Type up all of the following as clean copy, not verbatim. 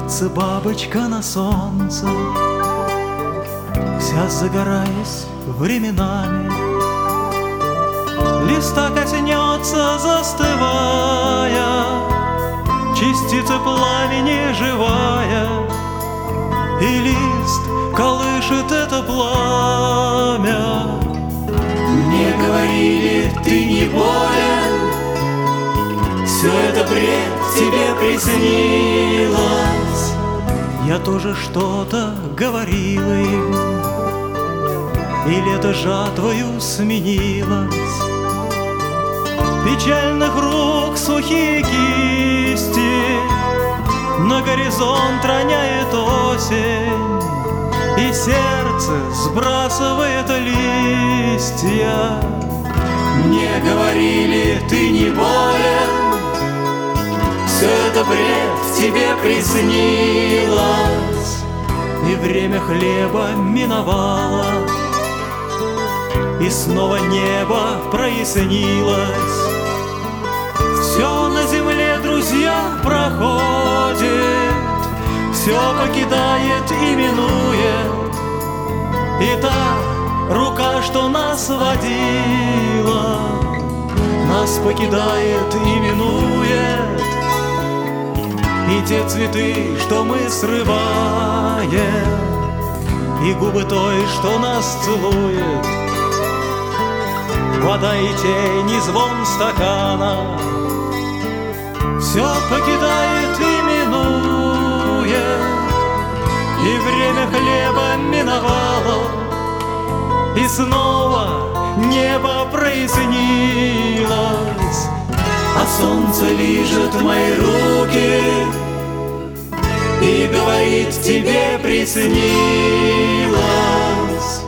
Кружится бабочка на солнце, вся загораясь временами. Листа коснется, застывая, частица пламени живая, и лист колышет это пламя. Мне говорили, ты не болен, все это бред тебе приснилось. Я тоже что-то говорила им, и лето жатвою сменилось. Печальных рук сухие кисти на горизонт роняет осень, и сердце сбрасывает листья. Мне говорили, ты не болен, все это бред тебе приснилось. И время хлеба миновало, и снова небо прояснилось. Все на земле, друзья, проходит, все покидает и минует. И та рука, что нас водила, нас покидает и минует. И те цветы, что мы срываем, и губы той, что нас целует, вода и тень, и звон стакана, все покидает и минует. И время хлеба миновало, и снова небо прояснилось. А солнце лижет мои руки и говорит, тебе приснилось.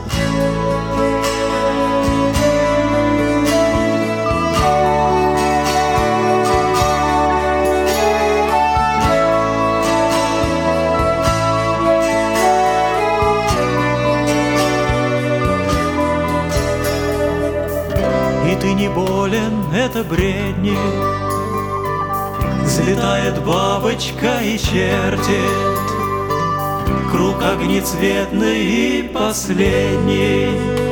И ты не болен, это бредни. Взлетает бабочка и чертит круг огнецветный и последний.